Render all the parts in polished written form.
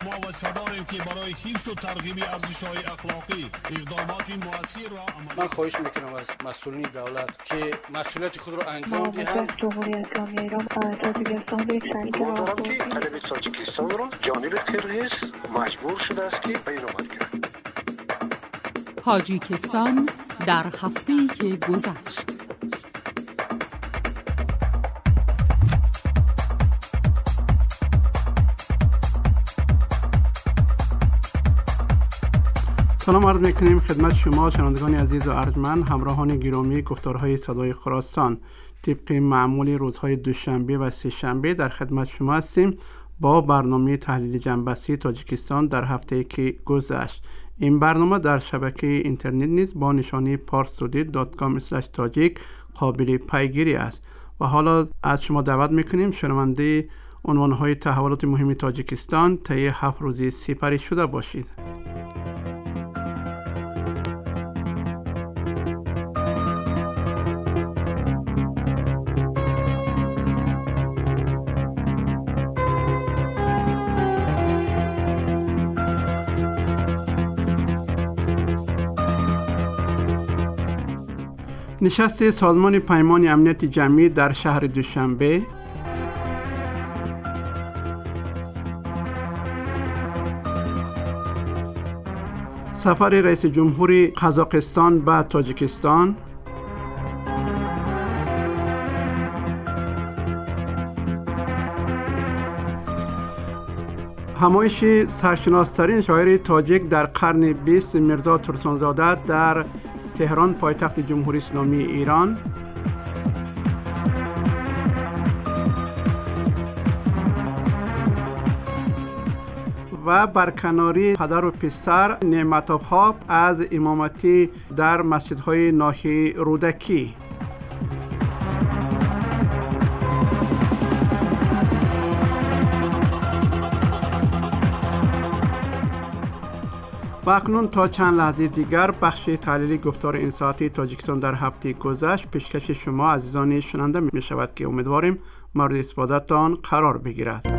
ما و صداییم که برای حفظ و ترغیب ارزش‌های اخلاقی اقدامات مؤثر را عملی. من خواهش میکنم از مسئولین دولت که مسئولیت خود را انجام دهند. جمهوری اسلامی ایران تاجیکستان به یک شریک دارم که طلب تاجیکستان را جانب قرقیز مجبور شده است که بین‌آمد کرد. تاجیکستان در هفته‌ای که گذشت. سلام عرض میکنیم خدمت شما شنوندگان عزیز و ارجمند، همراهان گرامی گفتارهای صدای خراسان. طبق معمول روزهای دوشنبه و سه شنبه در خدمت شما هستیم با برنامه تحلیل جنبسته تاجیکستان در هفته‌ای که گذشت. این برنامه در شبکه اینترنت نیز با نشانی parstoday.com/tajik قابل پیگیری است و حالا از شما دعوت میکنیم شنونده عنوانهای تحولات مهم تاجیکستان طی 7 روز سپری شده باشید. نشست سازمان پیمان امنیت جمعی در شهر دوشنبه، سفر رئیس جمهور قزاقستان به تاجیکستان، همایش سرشناسترین شاعر تاجیک در قرن 20 میرزا ترسانزاده در تهران پایتخت جمهوری اسلامی ایران، و برکناری پدر و پسر نعمت‌آب از امامتی در مسجدهای ناحیه رودکی. و اکنون تا چند لحظه دیگر بخش تحلیلی گفتار این ساعتی تاجیکستان در هفته گذشت پیشکش شما عزیزان شنونده می شود که امیدواریم مورد استفادهتان قرار بگیرد.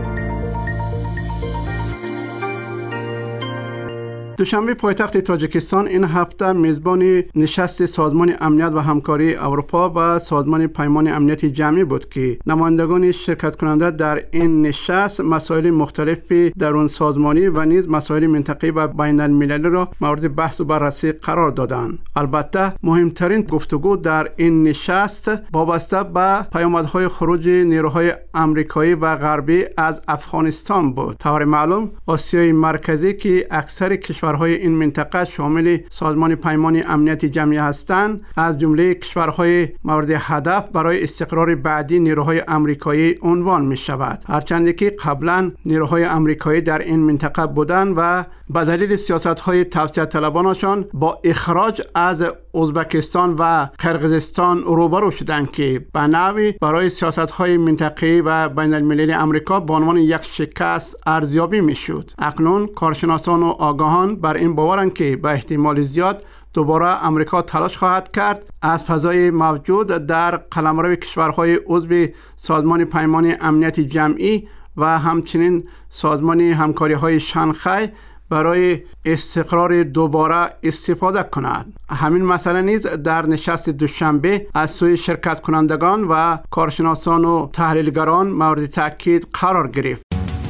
دوشنبه پایتخت تاجیکستان این هفته میزبان نشست سازمان امنیت و همکاری اروپا و سازمان پیمان امنیت جمعی بود که نمایندگان شرکت کننده در این نشست مسائل مختلفی درون سازمانی و نیز مسائل منطقه‌ای و بین المللی را مورد بحث و بررسی قرار دادند. البته مهمترین گفتگو در این نشست وابسته به پیامدهای خروج نیروهای آمریکایی و غربی از افغانستان بود. طور معلوم آسیای مرکزی که اکثر کشورهای این منطقه شامل سازمان پیمان امنیت جمعی هستند از جمله کشورهای مورد هدف برای استقرار بعدی نیروهای آمریکایی عنوان می شود. هرچند که قبلا نیروهای آمریکایی در این منطقه بودند و به دلیل سیاست‌های توسعه طلبانشان با اخراج از ازبکستان و قرقیزستان روبرو شدند که به نوعی برای سیاست‌های منطقه‌ای و بین المللی آمریکا به عنوان یک شکست ارزیابی می‌شد. اکنون کارشناسان و آگاهان بر این باورند که به احتمال زیاد دوباره آمریکا تلاش خواهد کرد از فضای موجود در قلمرو کشورهای عضو سازمان پیمان امنیت جمعی و همچنین سازمان همکاری‌های شانگهای برای استقرار دوباره استفاده کند. همین مسئله نیز در نشست دوشنبه از سوی شرکت کنندگان و کارشناسان و تحلیلگران مورد تاکید قرار گرفت.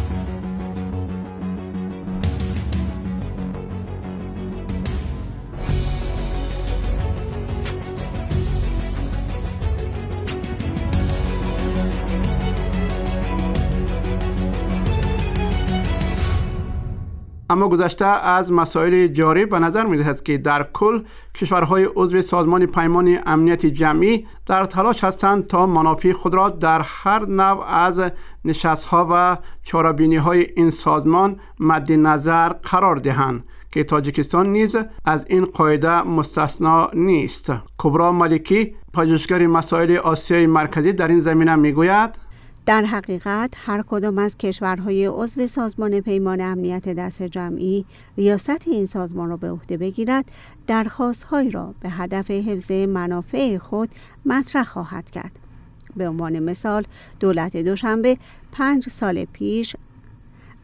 اما گذشته از مسائل جاری به نظر می رسد که در کل کشورهای عضو سازمان پیمان امنیت جمعی در تلاش هستند تا منافع خود را در هر نوع از نشست‌ها و چاره‌بینی‌های این سازمان مد نظر قرار دهند که تاجیکستان نیز از این قاعده مستثنا نیست. کبرا ملکی، پژوهشگر مسائل آسیای مرکزی، در این زمینه میگوید در حقیقت هر کدام از کشورهای عضو سازمان پیمان امنیت دست جمعی ریاست این سازمان را به عهده بگیرد درخواست‌هایی را به هدف حفظ منافع خود مطرح خواهد کرد. به عنوان مثال دولت دوشنبه 5 سال پیش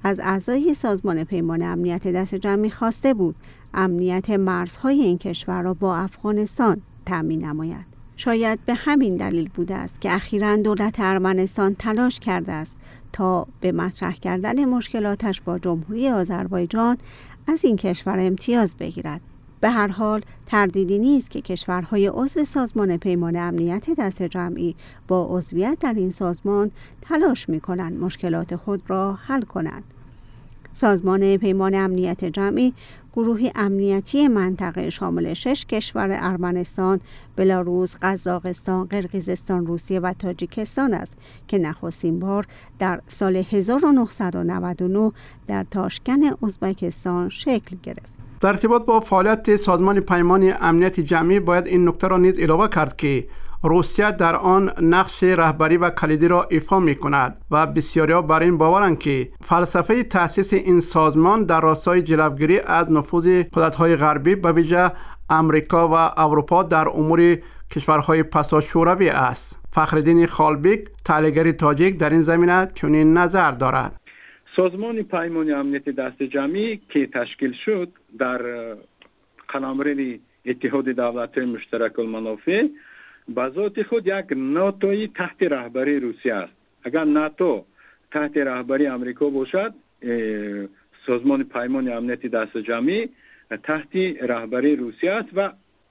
از اعضای سازمان پیمان امنیت دست جمعی خواسته بود امنیت مرزهای این کشور را با افغانستان تامین نماید. شاید به همین دلیل بوده است که اخیراً دولت ارمنستان تلاش کرده است تا به مطرح کردن مشکلاتش با جمهوری آذربایجان از این کشور امتیاز بگیرد. به هر حال تردیدی نیست که کشورهای عضو سازمان پیمان امنیت دست جمعی با عضویت در این سازمان تلاش می‌کنند مشکلات خود را حل کنند. سازمان پیمان امنیت جمعی گروهی امنیتی منطقه شامل 6 کشور ارمنستان، بلاروس، قزاقستان، قرقیزستان، روسیه و تاجیکستان است که نخستین بار در سال 1999 در تاشکند ازبکستان شکل گرفت. در ارتباط با فعالیت سازمان پیمان امنیت جمعی باید این نکته را نیز علاوه کرد که روسیه در آن نقش رهبری و کلیدی را ایفا می کند و بسیاری‌ها بر این باورند که فلسفه تأسیس این سازمان در راستای جلوگیری از نفوذ قدرت‌های غربی به ویژه امریکا و اروپا در امور کشورهای پسا شوروی است. فخرالدین خالبیک، تحلیلگر تاجیک، در این زمینه چنین نظر دارد. سازمان پیمان امنیت دست جمعی که تشکیل شد در قلمرو اتحاد دولت‌های مشترک المنافع به ذات خود یک ناتوی تحت رهبری روسیه است. اگر ناتو تحت رهبری امریکا باشد، سازمان پیمان امنیت دست جمعی تحت رهبری روسیه است و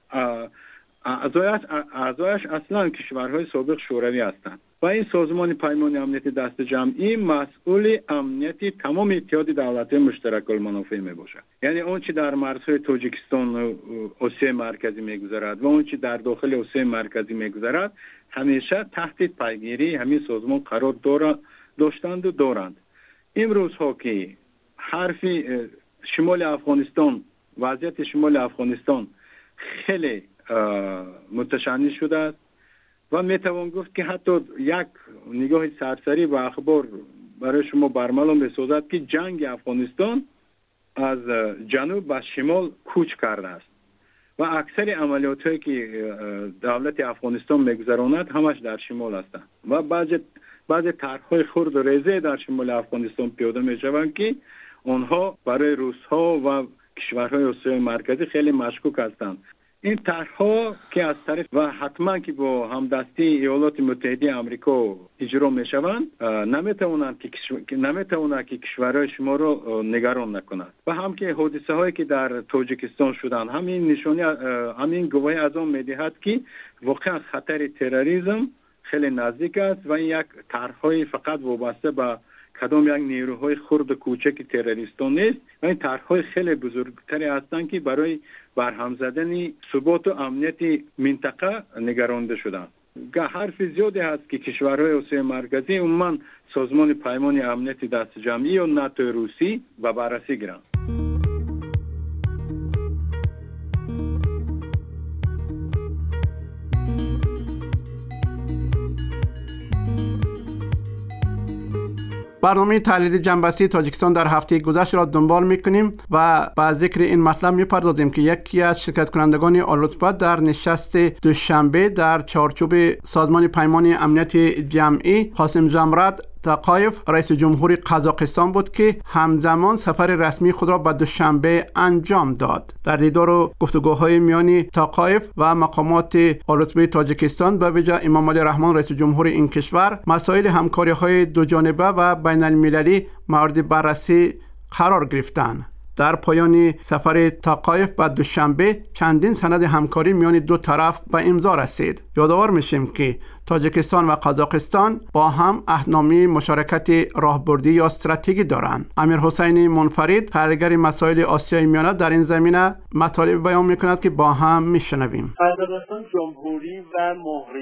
اعضایش اصلا کشورهای سابق شوروی هستند و این سازمان پیمان امنیت دست جمعی مسئول امنیت تمام اتحاد دولت‌های مشترک المنافع می باشد. یعنی اون چی در مرزهای تاجیکستان و آسیای مرکزی میگذرد و اون چی در داخل آسیای مرکزی میگذرد همیشه تحت پیگیری همین سازمان قرار داشتند و دارند. امروز ها که حرف شمال افغانستان، وضعیت شمال افغانستان خیلی متشنج شده است و میتوان گفت که حتی یک نگاه سرسری به اخبار برای شما برملا میسازد که جنگ افغانستان از جنوب به شمال کوچ کرده است و اکثر عملیات هایی که دولت افغانستان میگذراند همش در شمال هستند و بعضی طرح‌های خرد و ریزه در شمال افغانستان پیاده میشوند که آنها برای روس‌ها و کشورهای آسیای مرکزی خیلی مشکوک هستند. این طرح‌ها که از طرف و حتما که با همدستی ایالات متحده آمریکا اجرا میشوند نمیتوانند که کشورهای شما را نگران نکنند و هم که حادثه هایی که در تاجیکستان شدند همین گواهی از آن میدهد که واقعا خطر تروریسم خیلی نزدیک است و این یک طرح‌های فقط وابسته به کدام یک نیروهای خرد و کوچک تروریستان نیست و این طرح‌های خیلی بزرگتری هستند که برای برهم زدن ثبات و امنیت منطقه نگرانده شدند. حرف زیادی هست که کشورهای آسیای مرکزی عموما سازمان پیمان امنیت دست جمعی یا ناتو روسی به بررسی گیرند. برنامه تحلیل جنبشی تاجیکستان در هفته گذشته را دنبال می‌کنیم و با ذکر این مطلب می‌پردازیم که یکی از شرکت کنندگان آل‌رتبه در نشست دوشنبه در چارچوب سازمان پیمان امنیت جمعی قاسم جمرات تاقایف رئیس جمهوری قزاقستان بود که همزمان سفر رسمی خود را به دوشنبه انجام داد. در دیدار و گفتگوهای میان تاقایف و مقامات آل‌رتبه تاجیکستان به ویژه امام علی رحمان رئیس جمهوری این کشور مسائل همکاری‌های دو جانبه و بین المللی مورد بررسی قرار گرفتند. در پایان سفر تاقایف به دوشنبه چندین سند همکاری میان دو طرف به امضا رسید. یادآور میشیم که تاجیکستان و قزاقستان با هم عهدنامه مشارکت راهبردی یا استراتژی دارند. امیر حسین منفرد، تحلیلگر مسائل آسیای میانه، در این زمینه مطالب بیان میکند که با هم میشنویم. قزاقستان جمهوری و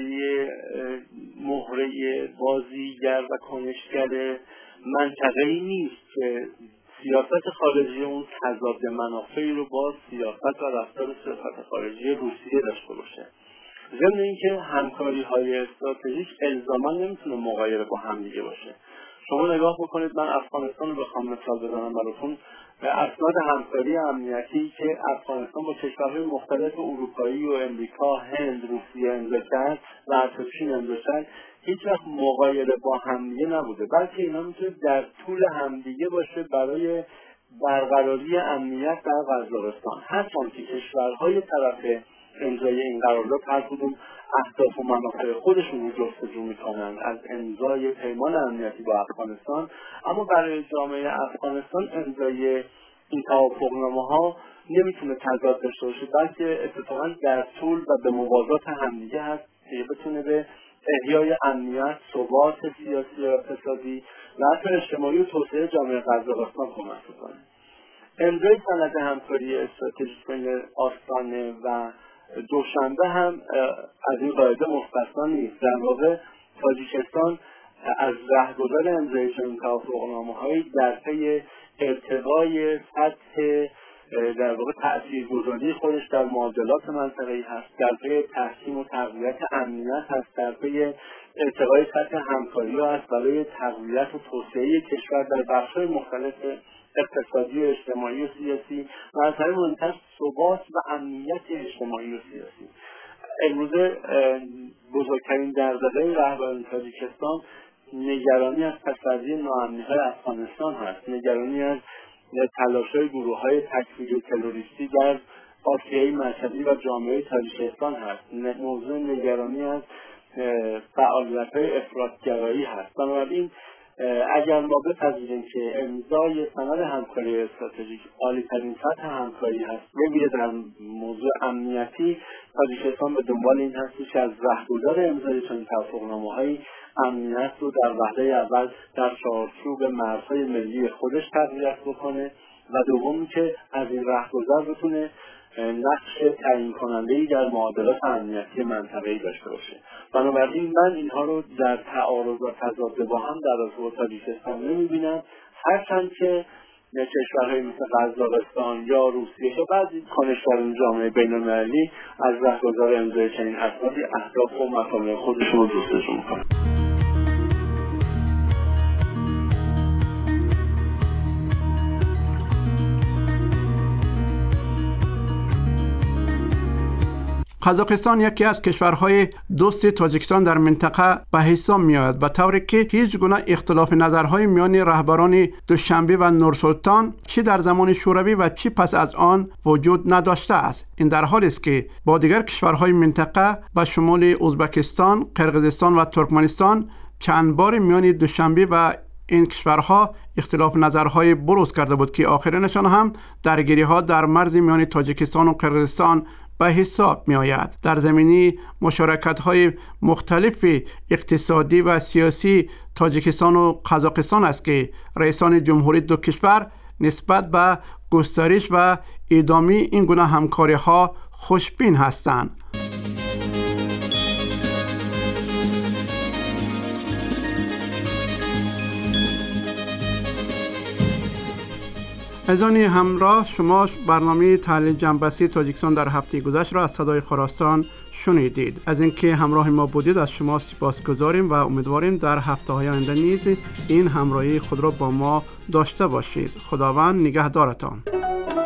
مهره بازیگر و کنشگر منطقه‌ای نیست که سیاست خارجی اون تضاد منافعی رو با سیاست و رفتار سیاست خارجی روسیه داشته باشه. ضمن اینکه همکاری‌های استراتژیک الزاما نمیتونه مغایر با هم دیگه باشه، شما نگاه بکنید، من افغانستان رو بخوام مثال بزنم براتون، اسناد همکاری امنیتی که افغانستان با کشورهای مختلف اروپایی و امریکا، هند، روسیه امضا کرد و حتی چین امضا کرد، هیچ وقت مغایره با همدیگه نبوده، بلکه اینا میتونه در طول همدیگه باشه برای برقراری امنیت در وزارستان. هرچند که کشورهای طرف امضای این قرارداد هر کدوم اهداف و منافع خودشون رو جستجو میکنن از امضای پیمان امنیتی با افغانستان، اما برای جامعه افغانستان امضای این توافقنامه ها نمیتونه تضاد داشته باشه، بلکه اتفاقا در طول و به موازات همدیگه هست که بتونه به احیای امنیت، ثبات سیاسی و اقتصادی و حتی اجتماعی و توسعه جامعه قزاقستان کمک کنه. امضای سند همکاری استراتژیک بین آستانه و دوشنبه هم از این قاعده مستثنا نیست. در واقع تاجیکستان از رهگذر امضای چنین توافقنامه‌هایی در پی ارتقای سطح در واقع تاثیرگذاری خودش در معادلات منطقه‌ای هست، در پی تحکیم و تقویت امنیت هست، در پی ارتقای سطح همکاری هست برای تقویت و توسعه کشور در بخش‌های مختلف اقتصادی و اجتماعی و سیاسی و از همین مهمتر ثبات و امنیت اجتماعی و سیاسی. امروزه بزرگترین دغدغه رهبران تاجیکستان نگرانی از پس‌اندازی ناامنی‌های افغانستان هست، نگرانی از تلاش‌های گروه‌های تکفیری و تروریستی در آسیای مرکزی و جامعه تاجیکستان هست، موضوع نگرانی از فعالیت‌های افراط‌گرایی هست. بنابراین اگر ما بپذیریم که امضای سند همکاری استراتژیک عالی‌ترین سطح همکاری هست، ببینید در موضوع امنیتی تاجیکستان به دنبال این هست که از رهگذر امضای چنین توافقنامه‌های امنیت رو در وهله اول در چارچوب مرزهای ملی خودش تقویت بکنه و دوم که از این رهگذر بتونه نقش تعیین کننده‌ای در معادلات امنیتی منطقه‌ای داشته باشه. بنابراین من اینها رو در تعارض و تضاد با هم در رابطه با تاجیکستان نمی‌بینم، هرچند که کشورهای مثل قزاقستان یا روسیه یا بعضی کنشگران جامعه بین‌المللی از رهگذر امضای چنین اسنادی اهداف و مطالب خودشون رو جستجو می‌کنن. قزاقستان یکی از کشورهای دوست تاجیکستان در منطقه به حساب می‌آید، به طوری که هیچ گونه اختلاف نظرهای میان رهبران دوشنبه و نورسلطان چه در زمان شوروی و چه پس از آن وجود نداشته است. این در حالی است که با دیگر کشورهای منطقه به شمول ازبکستان، قرقیزستان و ترکمنستان چند بار میان دوشنبه و این کشورها اختلاف نظرهای بروز کرده بود که آخرینشان هم درگیری‌ها در مرز میان تاجیکستان و قرقیزستان به حساب می آید. در زمینه مشارکت‌های مختلف اقتصادی و سیاسی تاجیکستان و قزاقستان است که رئیسان جمهوری دو کشور نسبت به گسترش و ادامه این گونه همکاری‌ها خوشبین هستند. عزیزان همراه، شما برنامه تحلیل جنبشی تاجیکستان در هفته گذشته را از صدای خراسان شنیدید. از اینکه همراه ما بودید از شما سپاسگزاریم و امیدواریم در هفته‌های آینده نیز این همراهی خود را با ما داشته باشید. خداوند نگهدارتان.